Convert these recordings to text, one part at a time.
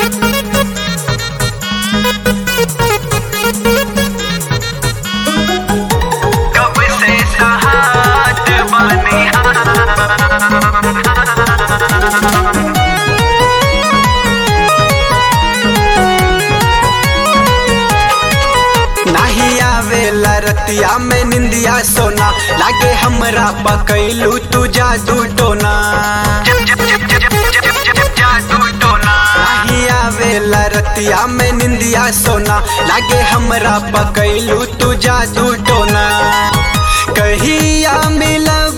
कब से साथ बानी नहीं आवेला रतिया में निंदिया सोना, लागे हमरा पकैलू तू जादू टोना। नहीं आवेला रतिया में निंदिया सोना, लागे हमरा पकैलू तू जादू टोना। कहिया मिलब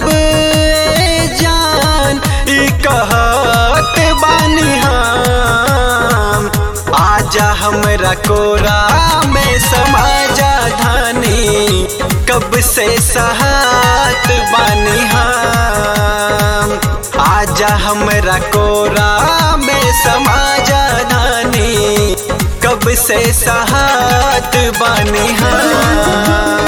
जान ई कहत बानी हम, आजा हमरा कोरा में समा जा धानी। कब से साथ बानी हम, आजा हमरा कोरा में समा जा धानी। कब से साथ बानी हम।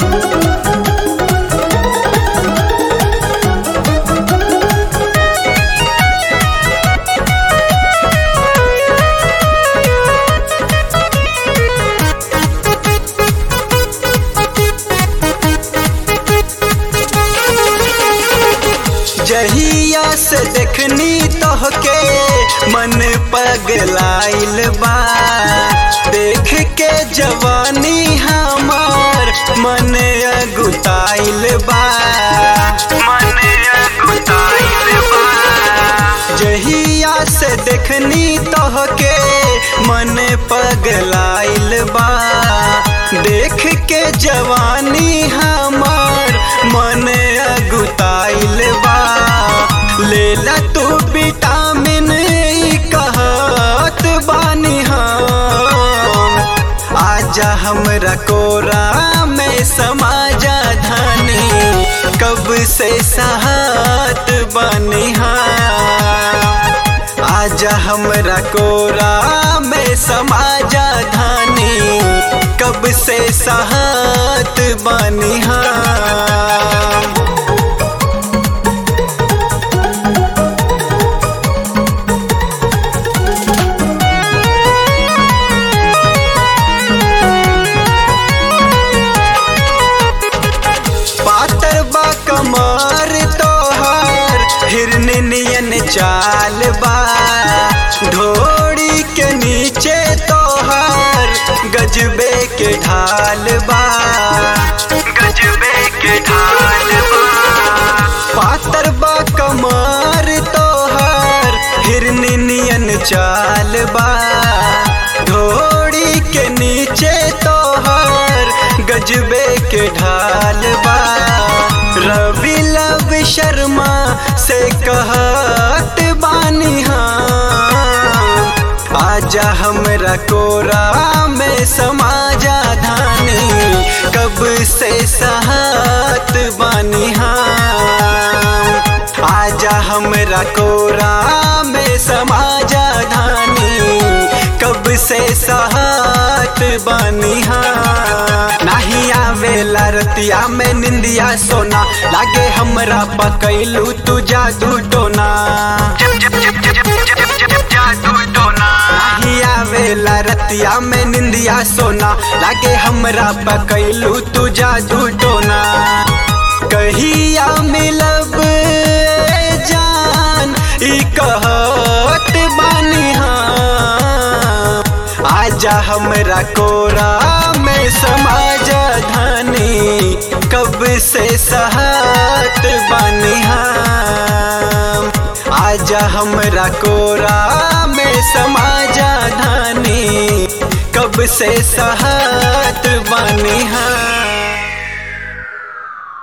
जहिया से देखनी तोहके मन पगलाइल बा, देख के जवानी हमार मन अगुताइल बा। जहिया से देखनी तोहके मन पगलाइल बा, देख के जवानी हमार मन अगुताइल बा। लेला तू विटामिन कहत बानी हम, आजा हमरा कोरा में समा जा धानी। कब से साथ बानी हम, आजा हमरा कोरा में समा जा धानी। कब से साथ बानी हम। पातर बा कमर तोहार हिरनी नियन चाल बा, ढोड़ी के नीचे तोहार गजबे के ढाल बा। पातर बा कमर तोहार हिरनी नियन चाल बा, ढोड़ी के नीचे तोहार गजबे के ढाल बा। रवि लव शर्मा से कहत बानी हम, आजा हमरा कोरा में समा जा धानी। कब से साथ बानी हम, आजा हमरा कोरा में समा जा धानी। कब से साथ बानी हम। नहीं आवेला रतिया में निंदिया सोना, लागे हमरा पकैलू तू जादू टोना। नहीं आवेला रतिया में निंदिया सोना, लागे हमरा पकैलू तू जादू टोना। कहिया मिलब जान ई कहत बानी हम, आजा हमरा कोरा में समा जा धानी। कब से साथ बानी हम, आजा हमरा कोरा में समा जा धानी। कब से साथ बानी हम।